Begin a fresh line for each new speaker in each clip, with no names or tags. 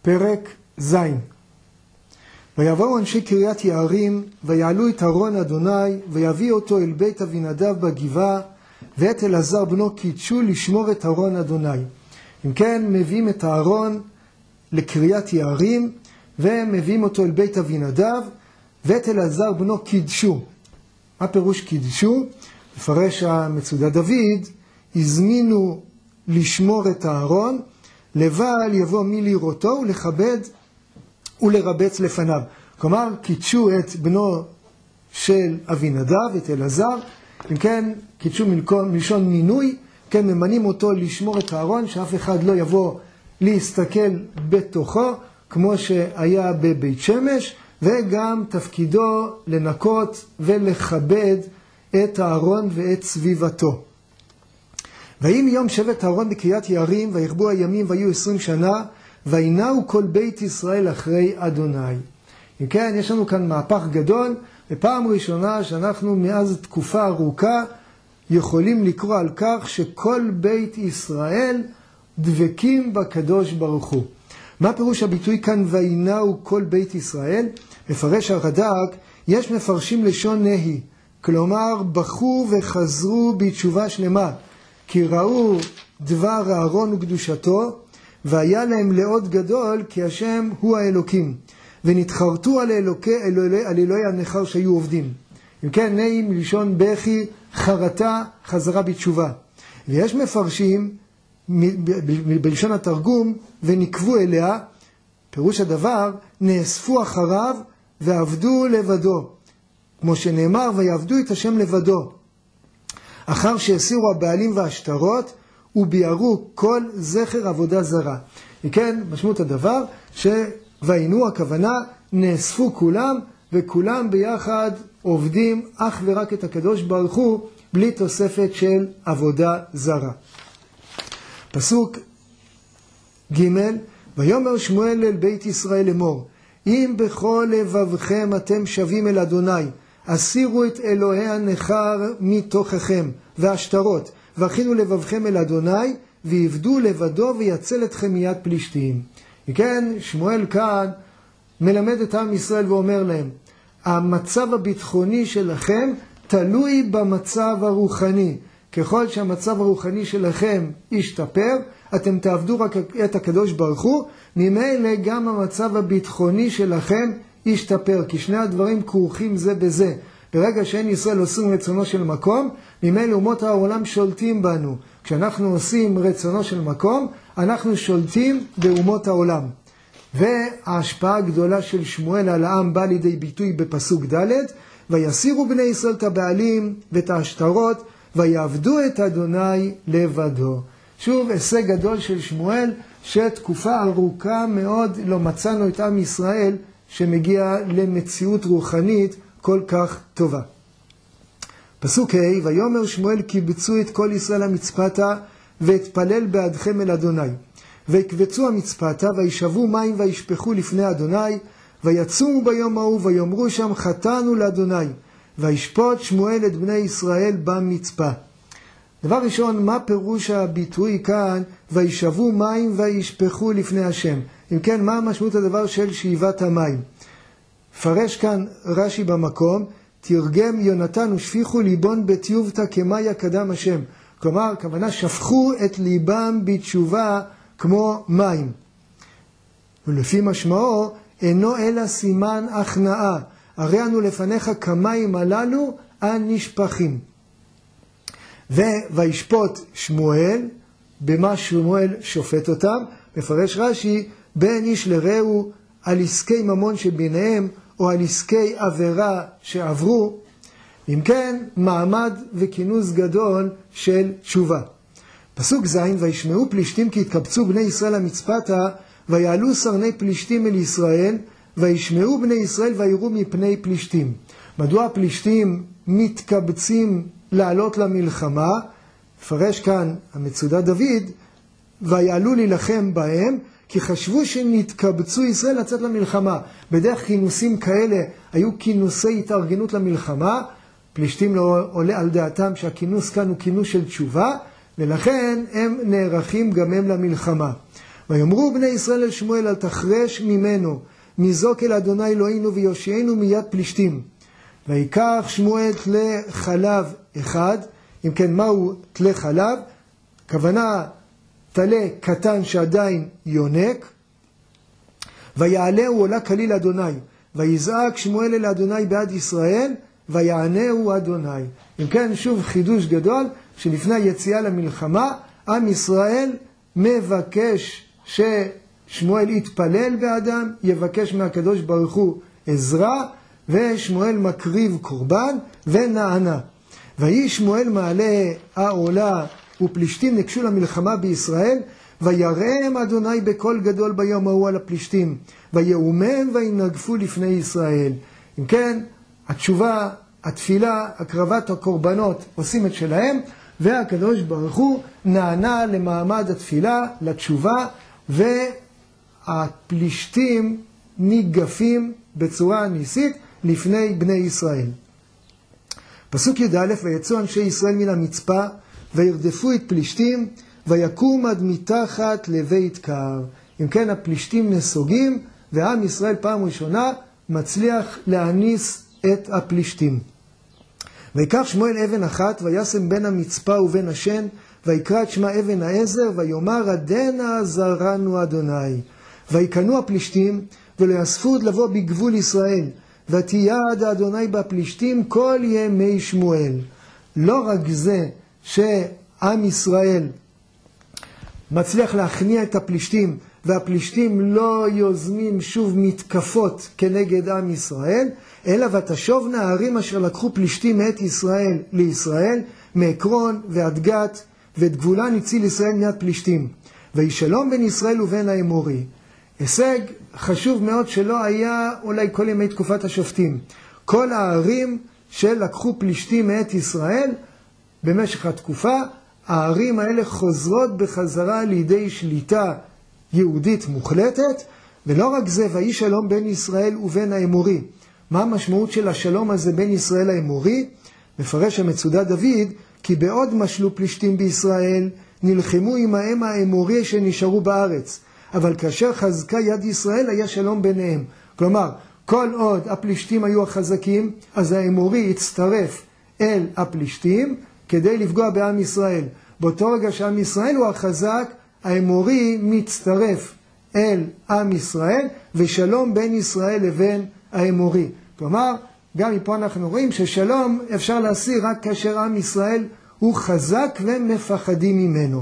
פרק ז'. ויבואו אנשי קריית יערים, ויעלו את ארון אדוני, ויביא אותו אל בית אבינדב בגבעה, ואת אלעזר בנו קידשו לשמור את ארון אדוני. אם כן, מביאים את הארון לקריית יערים, ומביאים אותו אל בית אבינדב, ואת אלעזר בנו קידשו. מה פירוש קידשו? מפרש המצודת דוד, הזמינו לשמור את הארון, לבעל יבוא מי לראותו ולכבד ולרבץ לפניו. כלומר, קידשו את בנו של אבינדב, את אלעזר. אם כן, קידשו מלשון מינוי, כן, ממנים אותו לשמור את הארון, שאף אחד לא יבוא להסתכל בתוכו, כמו שהיה בבית שמש, וגם תפקידו לנקות ולכבד את הארון ואת סביבתו. ויהי מיום שבט הארון בקריית יערים, וירבו הימים והיו 20 שנה, וינעו כל בית ישראל אחרי אדוני. אם כן, יש לנו כאן מהפך גדול, ופעם ראשונה שאנחנו מאז תקופה ארוכה יכולים לקרוא על כך שכל בית ישראל דבקים בקדוש ברוך הוא. מה פירוש הביטוי כאן וינעו כל בית ישראל? מפרש הרד"ק, יש מפרשים לשון נהי, כלומר בכו וחזרו בתשובה שלמה, כי ראו דבר הארון וקדושתו, והיה להם לעוד גדול כי השם הוא האלוקים, ונתחרטו על אלוהי הנכר שהיו עובדים. אם כן, נהי מלשון בכי, חרטה, חזרה בתשובה. ויש מפרשים בלשון התרגום, ונקבו אליה, פירוש הדבר, נאספו אחריו ועבדו לבדו. כמו שנאמר, ויעבדו את השם לבדו. אחר שהסירו הבעלים והשטרות, וביארו כל זכר עבודה זרה. וכן, משמעות הדבר, שוינו הכוונה, נאספו כולם, וכולם ביחד עובדים אך ורק את הקדוש ברוך הוא, בלי תוספת של עבודה זרה. פסוק ג' ויאמר שמואל אל בית ישראל לאמור, אם בכל לבבכם אתם שבים אל אדוני, הסירו את אלוהי הנכר מתוככם, והשטרות, והכינו לבבכם אל אדוני, ויבדו לבדו ויצל אתכם מיד פלישתים. וכן, שמואל כאן מלמד את עם ישראל ואומר להם, המצב הביטחוני שלכם תלוי במצב הרוחני. ככל שהמצב הרוחני שלכם ישתפר, אתם תעבדו רק את הקדוש ברוך הוא, ממילא גם המצב הביטחוני שלכם ישתפר, כי שני הדברים כרוכים זה בזה. ברגע שאין ישראל עושים רצונו של מקום, ממילא אומות העולם שולטים בנו. כשאנחנו עושים רצונו של מקום, אנחנו שולטים באומות העולם. וההשפעה הגדולה של שמואל על העם באה לידי ביטוי בפסוק ד' ויסירו בני ישראל את הבעלים ואת השטרות, ויעבדו את אדוני לבדו. שוב, הישג גדול של שמואל, שתקופה ארוכה מאוד לא מצאנו את עם ישראל שמגיע למציאות רוחנית כל כך טובה. פסוק ה' ויאמר שמואל קיבצו את כל ישראל המצפתה, והתפלל בעדכם אל אדוני. ויקבצו המצפתה, וישבו מים וישפכו לפני אדוני, ויצומו ביום ההוא, ויאמרו שם חטאנו לאדוני. וישפוט שמואל את בני ישראל במצפה. דבר ראשון, מה פירוש הביטוי כאן, וישבו מים וישפכו לפני השם? אם כן, מה משמעות הדבר של שאיבת המים? פרש כאן רש"י במקום, תרגם יונתן ושפיכו ליבון בתיובתא כמאי קדם השם. כלומר, כוונה שפכו את ליבם בתשובה כמו מים. ולפי משמעו, אינו אלא סימן הכנעה. הרי אנו לפניך כמים הללו הנשפכים. וישפוט שמואל, במה שמואל שופט אותם, מפרש רש"י, בין איש לרעהו על עסקי ממון שביניהם, או על עסקי עבירה שעברו. אם כן, מעמד וכינוס גדול של תשובה. פסוק ז' וישמעו פלישתים כי התקבצו בני ישראל המצפתה, ויעלו סרני פלישתים אל ישראל, וישמעו בני ישראל ויראו מפני פלישתים. מדוע הפלישתים מתקבצים לעלות למלחמה? פרש כאן המצודת דוד, ויעלו להילחם בהם, כי חשבו שנתקבצו ישראל לצאת למלחמה. בדרך כינוסים כאלה היו כינוסי התארגנות למלחמה, פלישתים לא עולה על דעתם שהכינוס כאן הוא כינוס של תשובה, ולכן הם נערכים גם הם למלחמה. ויאמרו בני ישראל אל שמואל, אל תחרש ממנו, מזוק אל אדוני אלוהינו ויושיענו מיד פלישתים. ויקח שמואל תלי חלב אחד. אם כן, מהו תלי חלב? כוונה תלי קטן שעדיין יונק. ויעלהו עולה כליל אדוני, ויזעק שמואל אל אדוני בעד ישראל, ויענהו אדוני. אם כן, שוב חידוש גדול, שלפני היציאה למלחמה, עם ישראל מבקש ששמואל יתפלל בעדם, יבקש מהקדוש ברוך הוא עזרה, ושמואל מקריב קורבן ונענה. ויהי שמואל מעלה העולה ופלישתים נקשו למלחמה בישראל, וירם אדוני בקול גדול ביום ההוא על הפלישתים, ויאומם וינגפו לפני ישראל. אם כן, התשובה, התפילה, הקרבת הקורבנות עושים את שלהם, והקדוש ברוך הוא נענה למעמד התפילה, לתשובה, והפלישתים ניגפים בצורה ניסית לפני בני ישראל. פסוק י"א, ויצאו אנשי ישראל מן המצפה, וירדפו את פלישתים, ויקום עד מתחת לבית קר. אם כן, הפלישתים נסוגים, ועם ישראל פעם ראשונה מצליח להניס את הפלישתים. ויקח שמואל אבן אחת, וישם בין המצפה ובין השן, ויקרא את שמה אבן העזר, ויאמר עדנה עזרנו אדוני. ויקנו הפלישתים, ולא יאספו עוד לבוא בגבול ישראל, ותיעד אדוני בפלישתים כל ימי שמואל. לא רק זה שעם ישראל מצליח להכניע את הפלישתים, והפלישתים לא יוזמים שוב מתקפות כנגד עם ישראל, אלא ותשובנה הערים אשר לקחו פלישתים מאת ישראל לישראל, מעקרון ועד גת, ואת גבולן הציל ישראל מיד פלישתים. וישלום בין ישראל ובין האמורי. הישג חשוב מאוד שלא היה אולי כל ימי תקופת השופטים. כל הערים שלקחו פלישתים מאת ישראל במשך התקופה, הערים האלה חוזרות בחזרה לידי שליטה יהודית מוחלטת, ולא רק זה, ויהי שלום בין ישראל ובין האמורי. מה המשמעות של השלום הזה בין ישראל לאמורי? מפרש המצודד דוד, כי בעוד משלו פלישתים בישראל, נלחמו עמהם האמורי שנשארו בארץ. אבל כאשר חזקה יד ישראל, היה שלום ביניהם. כלומר, כל עוד הפלישתים היו החזקים, אז האמורי הצטרף אל הפלישתים כדי לפגוע בעם ישראל. באותו רגע שעם ישראל הוא החזק, האמורי מצטרף אל עם ישראל, ושלום בין ישראל לבין האמורי. כלומר, גם מפה אנחנו רואים ששלום אפשר להשיג רק כאשר עם ישראל הוא חזק ומפחדים ממנו.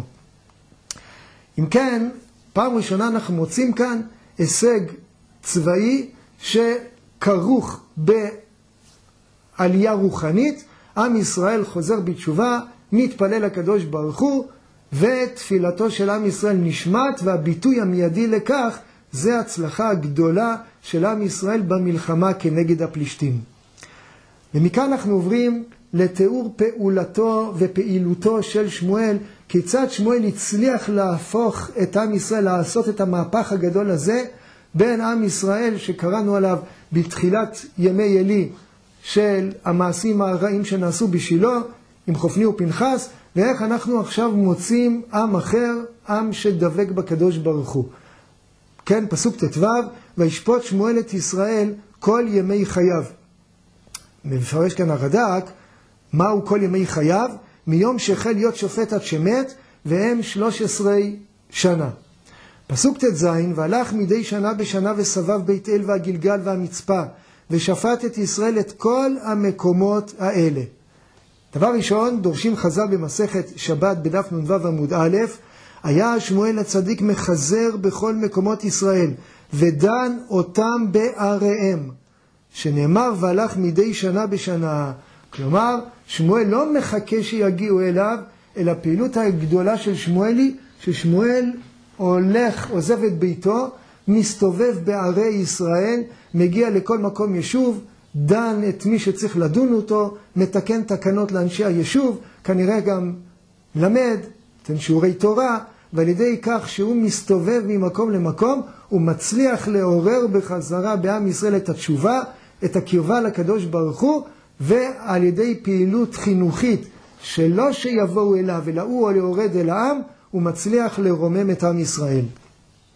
אם כן, פעם ראשונה אנחנו מוצאים כאן הישג צבאי שכרוך בעלייה רוחנית. עם ישראל חוזר בתשובה, מתפלל לקדוש ברוך הוא, ותפילתו של עם ישראל נשמעת, והביטוי המיידי לכך זה הצלחה הגדולה של עם ישראל במלחמה כנגד הפלישתים. ומכאן אנחנו עוברים לתיאור פעולתו ופעילותו של שמואל, כיצד שמואל הצליח להפוך את עם ישראל, לעשות את המהפך הגדול הזה בין עם ישראל שקראנו עליו בתחילת ימי עלי של המעשים הרעים שנעשו בשילה עם חופני ופנחס, ואיך אנחנו עכשיו מוצאים עם אחר, עם שדבק בקדוש ברוך הוא. כן, פסוק ט"ו, וישפוט שמואל את ישראל כל ימי חייו. מפרש כאן הרד"ק, מהו כל ימי חייו? מיום שהחל להיות שופט עד שמת, והם 13 שנה. פסוק ט"ז, והלך מדי שנה בשנה וסבב בית אל והגלגל והמצפה, ושפט את ישראל את כל המקומות האלה. דבר ראשון, דורשים חז"ל במסכת שבת בדף נ"ו עמוד א', היה שמואל הצדיק מחזר בכל מקומות ישראל, ודן אותם בעריהם, שנאמר והלך מדי שנה בשנה. כלומר, שמואל לא מחכה שיגיעו אליו, אלא הפעילות הגדולה של שמואל היא ששמואל הולך, עוזב את ביתו, מסתובב בערי ישראל, מגיע לכל מקום יישוב, דן את מי שצריך לדון אותו, מתקן תקנות לאנשי היישוב, כנראה גם למד, תן שיעורי תורה, ועל ידי כך שהוא מסתובב ממקום למקום, הוא מצליח לעורר בחזרה בעם ישראל את התשובה, את הקרבה לקדוש ברוך הוא, ועל ידי פעילות חינוכית, שלא שיבואו אליו, אלא הוא יורד אל העם, הוא מצליח לרומם את עם ישראל.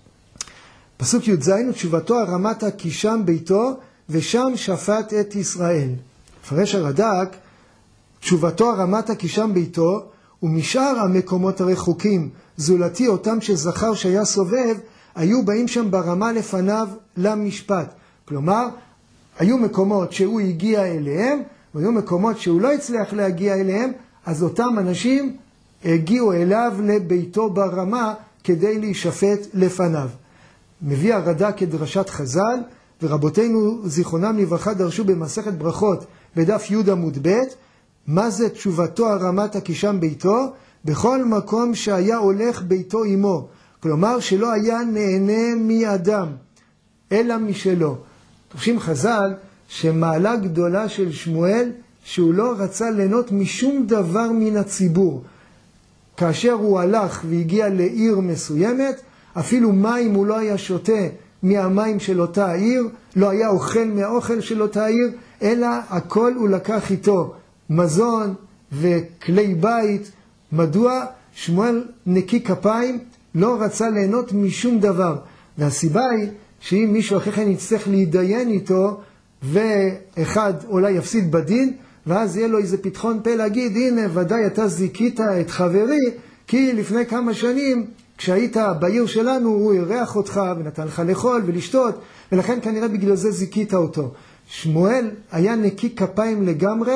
פסוק י"ז, תשובתו הרמת כי שם ביתו ושם שפט את ישראל. מפרש הרד"ק, תשובתו הרמת כי שם ביתו ומשאר המקומות הרחוקים זולתי אותם שזכר שהיה סובב, היו באים שם ברמה לפניו למשפט. כלומר, היו מקומות שהוא הגיע אליהם, והיו מקומות שהוא לא הצליח להגיע אליהם, אז אותם אנשים הגיעו אליו לביתו ברמה כדי להישפט לפניו. מביא הרד"ק את דרשת חז"ל, ורבותינו זיכרונם לברכה דרשו במסכת ברכות בדף י' עמוד ב', מה זה תשובתו הרמת כי שם ביתו? בכל מקום שהיה הולך ביתו עמו. כלומר שלא היה נהנה מאדם, אלא משלו. דורשים חז"ל שמעלה גדולה של שמואל שהוא לא רצה ליהנות משום דבר מן הציבור. כאשר הוא הלך והגיע לעיר מסוימת, אפילו מים הוא לא היה שותה מהמים של אותה העיר, לא היה אוכל מהאוכל של אותה העיר, אלא הכל הוא לקח איתו, מזון וכלי בית. מדוע? שמואל נקי כפיים, לא רצה ליהנות משום דבר. והסיבה היא שאם מישהו אחרי כן יצטרך להידיין איתו, ואחד אולי יפסיד בדין, ואז יהיה לו איזה פתחון פה להגיד, הנה ודאי אתה זיקית את חברי, כי לפני כמה שנים כשהיית בעיר שלנו הוא אירח אותך ונתן לך לאכול ולשתות, ולכן כנראה בגלל זה זיקית אותו. שמואל היה נקי כפיים לגמרי,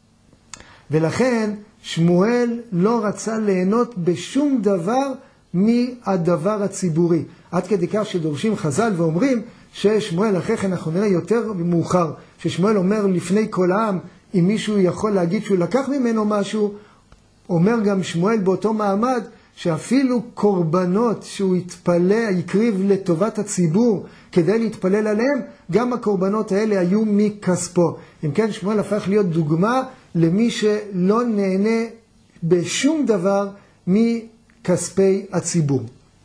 ולכן שמואל לא רצה ליהנות בשום דבר מהדבר הציבורי. עד כדי כך שדורשים חז"ל ואומרים ששמואל, אחרי כן אנחנו נראה יותר מאוחר, ששמואל אומר לפני כל העם, אם מישהו יכול להגיד שהוא לקח ממנו משהו, אומר גם שמואל באותו מעמד, שאפילו קורבנות שהוא יקריב לטובת הציבור כדי להתפלל עליהם, גם הקורבנות האלה היו מכספו. אם כן, שמואל הפך להיות דוגמה למי שלא נהנה בשום דבר מכספי הציבור.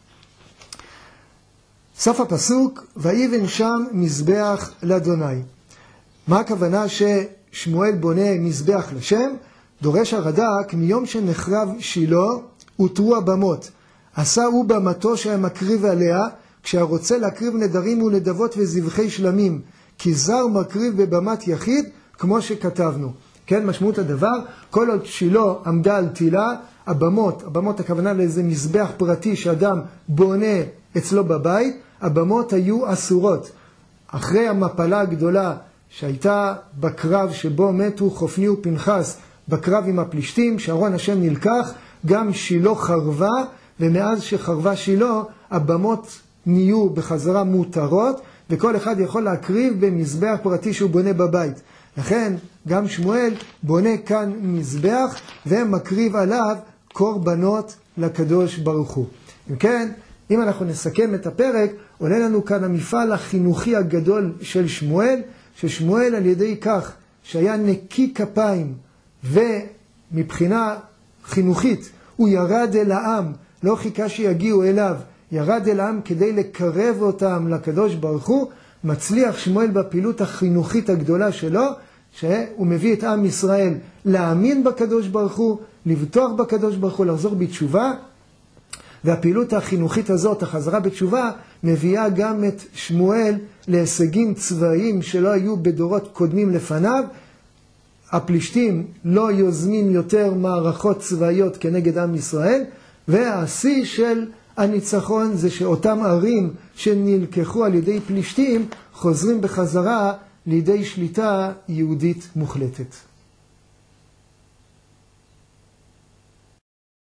סוף הפסוק, ויבן שם מזבח לאדוני. מה הכוונה ששמואל בונה מזבח לשם? דורש הרד"ק, מיום שנחרב שילה הותרו הבמות. עשה הוא במתו שהיה מקריב עליה, כשהרוצה להקריב נדרים ונדבות וזבחי שלמים, כי זר מקריב בבמת יחיד, כמו שכתבנו. כן, משמעות הדבר, כל עוד שילה עמדה על תילה, הבמות הכוונה לאיזה מזבח פרטי שאדם בונה אצלו בבית, הבמות היו אסורות. אחרי המפלה הגדולה שהייתה בקרב שבו מתו חופני ופנחס, בקרב עם הפלישתים, שארון השם נלקח, גם שילה חרבה, ומאז שחרבה שילה, הבמות נהיו בחזרה מותרות, וכל אחד יכול להקריב במזבח פרטי שהוא בונה בבית. לכן גם שמואל בונה כאן מזבח, ומקריב עליו קורבנות לקדוש ברוך הוא. אם כן, אם אנחנו נסכם את הפרק, עולה לנו כאן המפעל החינוכי הגדול של שמואל, ששמואל על ידי כך שהיה נקי כפיים, ומבחינה חינוכית הוא ירד אל העם, לא חיכה שיגיעו אליו, ירד אל העם כדי לקרב אותם לקדוש ברוך הוא, מצליח שמואל בפעילות החינוכית הגדולה שלו, שהוא מביא את עם ישראל להאמין בקדוש ברוך הוא, לבטוח בקדוש ברוך הוא, לחזור בתשובה, והפעילות החינוכית הזאת, החזרה בתשובה, מביאה גם את שמואל להישגים צבאיים שלא היו בדורות קודמים לפניו. הפלישתים לא יוזמים יותר מערכות צבאיות כנגד עם ישראל, והשיא של הניצחון זה שאותם ערים שנלקחו על ידי פלישתים חוזרים בחזרה לידי שליטה יהודית מוחלטת.